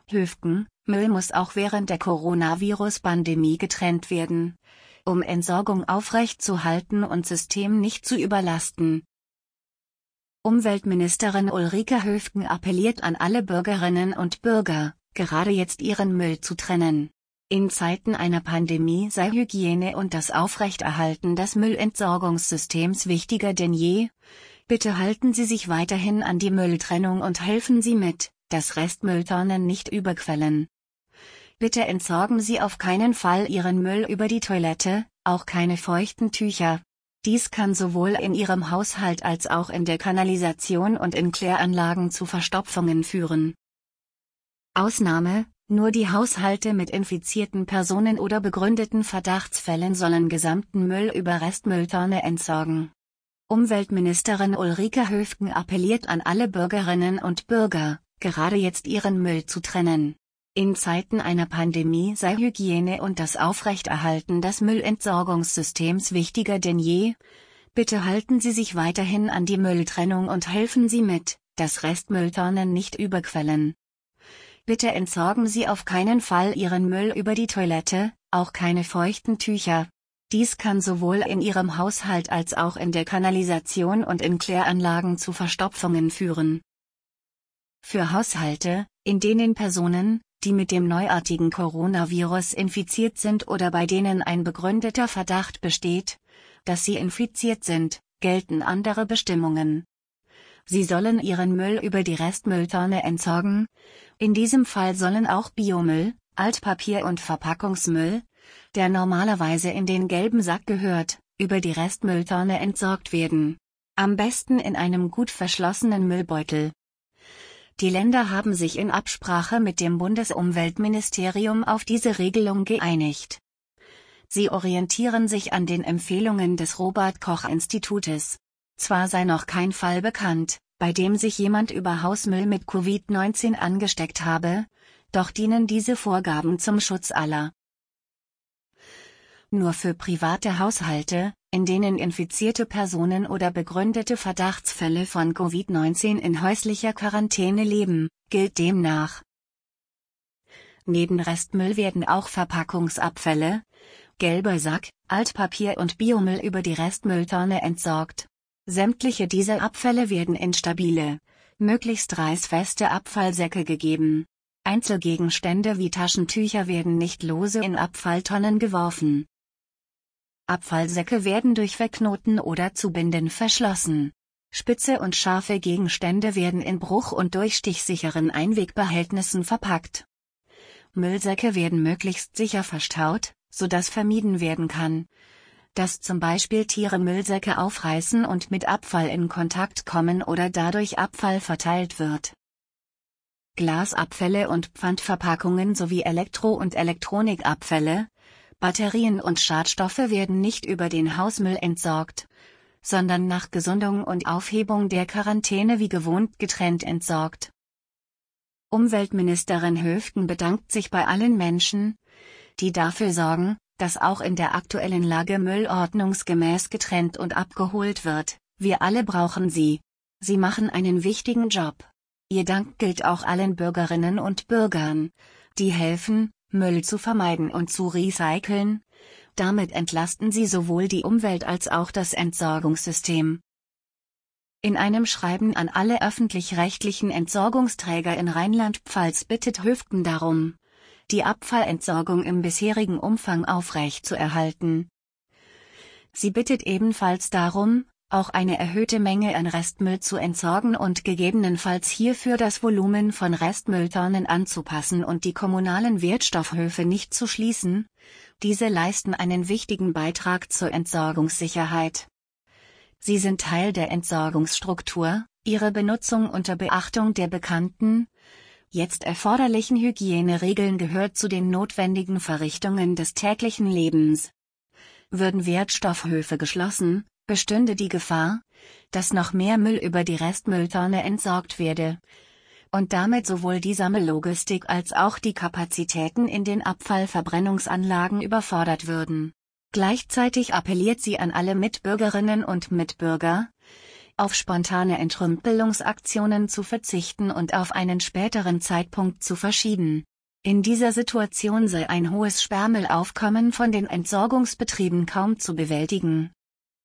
Höfgen: Müll muss auch während der Coronavirus-Pandemie getrennt werden, um Entsorgung aufrechtzuerhalten und System nicht zu überlasten. Umweltministerin Ulrike Höfgen appelliert an alle Bürgerinnen und Bürger, gerade jetzt ihren Müll zu trennen. In Zeiten einer Pandemie sei Hygiene und das Aufrechterhalten des Müllentsorgungssystems wichtiger denn je. Bitte halten Sie sich weiterhin an die Mülltrennung und helfen Sie mit, dass Restmülltonnen nicht überquellen. Bitte entsorgen Sie auf keinen Fall Ihren Müll über die Toilette, auch keine feuchten Tücher. Dies kann sowohl in Ihrem Haushalt als auch in der Kanalisation und in Kläranlagen zu Verstopfungen führen. Ausnahme: Nur die Haushalte mit infizierten Personen oder begründeten Verdachtsfällen sollen gesamten Müll über Restmülltonne entsorgen. Umweltministerin Ulrike Höfgen appelliert an alle Bürgerinnen und Bürger, gerade jetzt ihren Müll zu trennen. In Zeiten einer Pandemie sei Hygiene und das Aufrechterhalten des Müllentsorgungssystems wichtiger denn je. Bitte halten Sie sich weiterhin an die Mülltrennung und helfen Sie mit, dass Restmülltonnen nicht überquellen. Bitte entsorgen Sie auf keinen Fall Ihren Müll über die Toilette, auch keine feuchten Tücher. Dies kann sowohl in Ihrem Haushalt als auch in der Kanalisation und in Kläranlagen zu Verstopfungen führen. Für Haushalte, in denen Personen, die mit dem neuartigen Coronavirus infiziert sind oder bei denen ein begründeter Verdacht besteht, dass sie infiziert sind, gelten andere Bestimmungen. Sie sollen ihren Müll über die Restmülltonne entsorgen. In diesem Fall sollen auch Biomüll, Altpapier und Verpackungsmüll, der normalerweise in den gelben Sack gehört, über die Restmülltonne entsorgt werden. Am besten in einem gut verschlossenen Müllbeutel. Die Länder haben sich in Absprache mit dem Bundesumweltministerium auf diese Regelung geeinigt. Sie orientieren sich an den Empfehlungen des Robert-Koch-Institutes. Zwar sei noch kein Fall bekannt, bei dem sich jemand über Hausmüll mit Covid-19 angesteckt habe, doch dienen diese Vorgaben zum Schutz aller. Nur für private Haushalte, in denen infizierte Personen oder begründete Verdachtsfälle von Covid-19 in häuslicher Quarantäne leben, gilt demnach. Neben Restmüll werden auch Verpackungsabfälle, gelber Sack, Altpapier und Biomüll über die Restmülltonne entsorgt. Sämtliche dieser Abfälle werden in stabile, möglichst reißfeste Abfallsäcke gegeben. Einzelgegenstände wie Taschentücher werden nicht lose in Abfalltonnen geworfen. Abfallsäcke werden durch Verknoten oder Zubinden verschlossen. Spitze und scharfe Gegenstände werden in bruch- und durchstichsicheren Einwegbehältnissen verpackt. Müllsäcke werden möglichst sicher verstaut, sodass vermieden werden kann, dass zum Beispiel Tiere Müllsäcke aufreißen und mit Abfall in Kontakt kommen oder dadurch Abfall verteilt wird. Glasabfälle und Pfandverpackungen sowie Elektro- und Elektronikabfälle, Batterien und Schadstoffe werden nicht über den Hausmüll entsorgt, sondern nach Gesundung und Aufhebung der Quarantäne wie gewohnt getrennt entsorgt. Umweltministerin Höfgen bedankt sich bei allen Menschen, die dafür sorgen, dass auch in der aktuellen Lage Müll ordnungsgemäß getrennt und abgeholt wird. Wir alle brauchen sie. Sie machen einen wichtigen Job. Ihr Dank gilt auch allen Bürgerinnen und Bürgern, die helfen, Müll zu vermeiden und zu recyceln. Damit entlasten sie sowohl die Umwelt als auch das Entsorgungssystem. In einem Schreiben an alle öffentlich-rechtlichen Entsorgungsträger in Rheinland-Pfalz bittet Höfgen darum, die Abfallentsorgung im bisherigen Umfang aufrechtzuerhalten. Sie bittet ebenfalls darum, auch eine erhöhte Menge an Restmüll zu entsorgen und gegebenenfalls hierfür das Volumen von Restmülltonnen anzupassen und die kommunalen Wertstoffhöfe nicht zu schließen. Diese leisten einen wichtigen Beitrag zur Entsorgungssicherheit. Sie sind Teil der Entsorgungsstruktur, ihre Benutzung unter Beachtung der bekannten, jetzt erforderlichen Hygieneregeln gehört zu den notwendigen Verrichtungen des täglichen Lebens. Würden Wertstoffhöfe geschlossen, bestünde die Gefahr, dass noch mehr Müll über die Restmülltonne entsorgt werde und damit sowohl die Sammellogistik als auch die Kapazitäten in den Abfallverbrennungsanlagen überfordert würden. Gleichzeitig appelliert sie an alle Mitbürgerinnen und Mitbürger, auf spontane Entrümpelungsaktionen zu verzichten und auf einen späteren Zeitpunkt zu verschieben. In dieser Situation sei ein hohes Sperrmüllaufkommen von den Entsorgungsbetrieben kaum zu bewältigen.